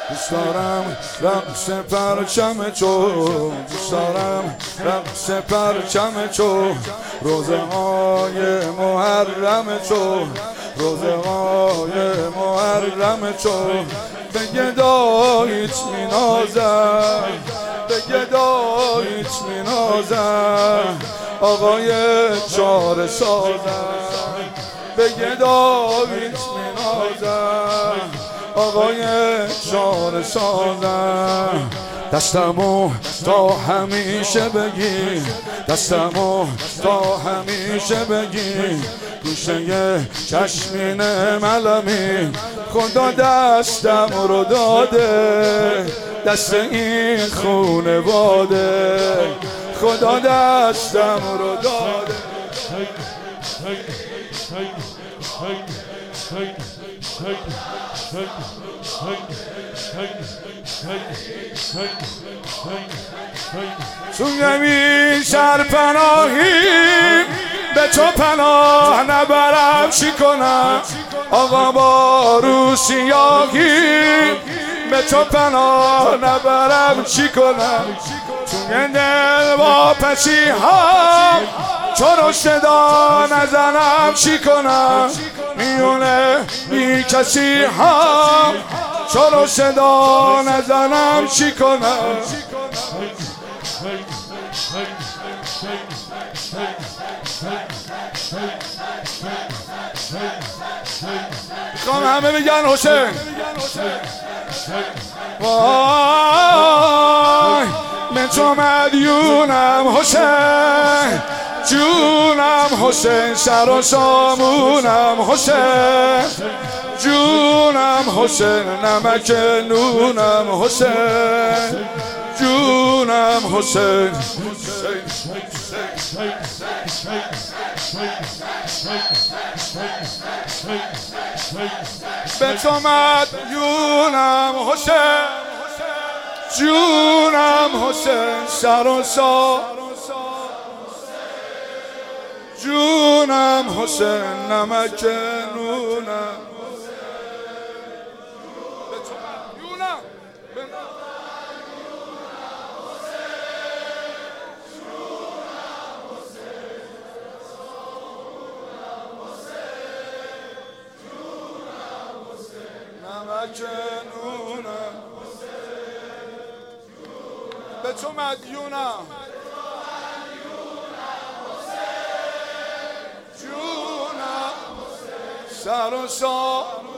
دوست دارم رقص پرچم تو، دوست دارم رقص پرچم تو، روزه های محرم تو، روزه های محرم تو. به گداییت مینازم، به گداییت مینازم، آقای چاره سازم. به گداییت مینازم، آقای چاره سازم. دستمو تا همیشه بگی، دستمو تا همیشه بگی، گوشه چشمین ملمی خدا دستم رو داده، دست این خونواده خدا دستم رو داده. تو نمی سرپناهی به تو پناه نبرم چی کنم، آقا با روسیاهی به تو پناه نبرم چی کنم. تو دل با پسی هم چرا صدا نزنم چی کنم، میونه بی کسی هم چرا صدا نزنم چی کنم. میخوام همه بگن حسین. وای من تو مدیونم حسین، جونم حسین، سر و سامونم حسین، جونم حسین، نمک نونم حسین، جونم حسین. به تو مدیونم حسین، جونم حسین، سر و سا جونم حسین، نمک نونم. به تو مدیونم، نمک نونم. به تو مدیونم، جونم، سر و سا